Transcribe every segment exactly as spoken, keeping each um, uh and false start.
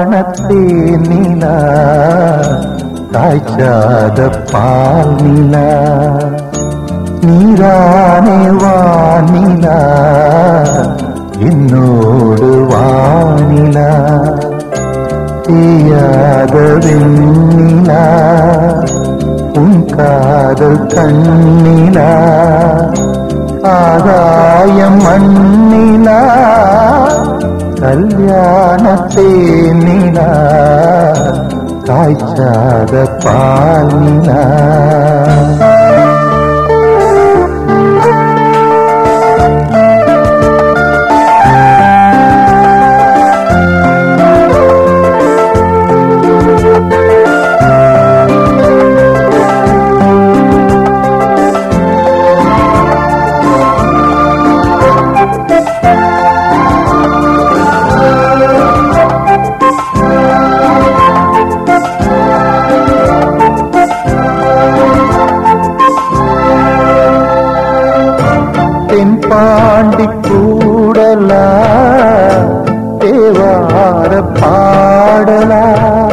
கல்யாணத்தே நிலா காய்ச்சாத பால் நிலா நீரானே வானிலா என்னோடு வானிலா தீயாத வெண்ணிலா உன் காதல் கண்ணிலா ஆகாயம் மண்ணிலா கல்யாணத்தே நிலா காய்ச்சாத பால் நிலா பாண்டி கூடலா தேவார பாடலா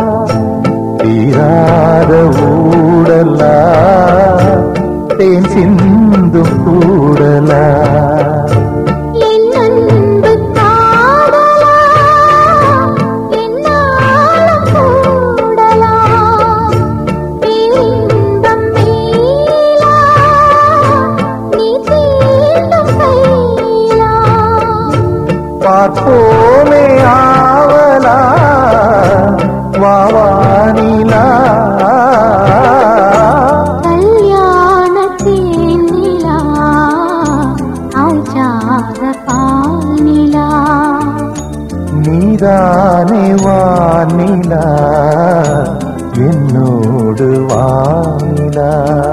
தீராத ஊடலா தேன் சிந்து கூடலா பார்ப்போமே ஆவலா வாவானிலா கல்யாணத்தே நிலா காய்ச்சாத பால் நிலா நீதானே வானிலா என்னோடு வானிலா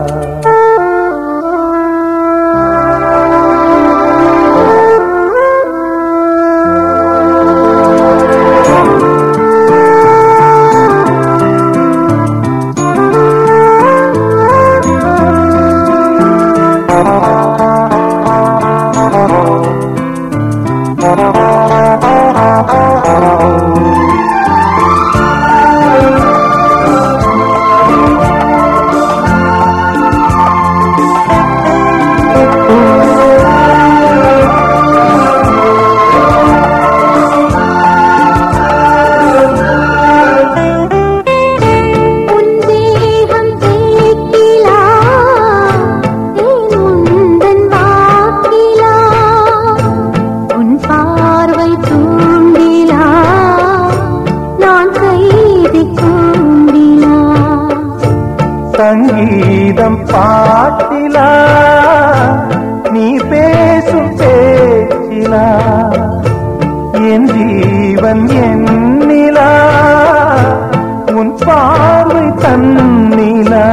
சங்கீதம் பாட்டிலா நீ பேசும் பேச்சிலா என் ஜீவன் என்னிலா உன் பார்வை தன்னிலா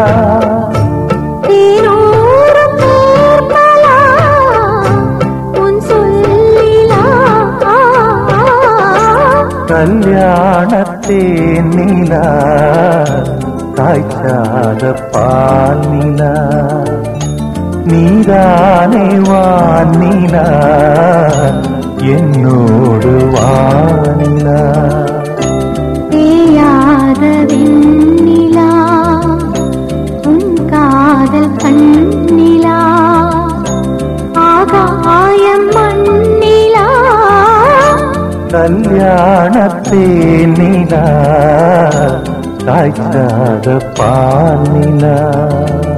கல்யாணத்தே நிலா காய்ச்சாத பால் நிலா நீதானே வானிலா என்னோடு வானிலா தீயாத வெண்ணிலா உன் காதல் கண்ணிலா ஆகாயம் மண்ணிலா கல்யாணத்தே நிலா காய்ச்சாத பால் நிலா